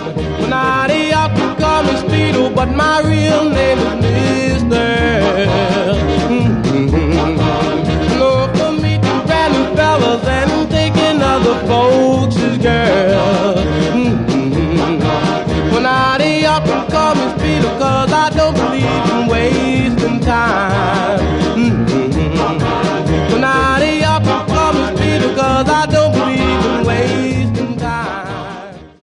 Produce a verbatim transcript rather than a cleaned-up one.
Well, now they ought to call me Speedo, but my real name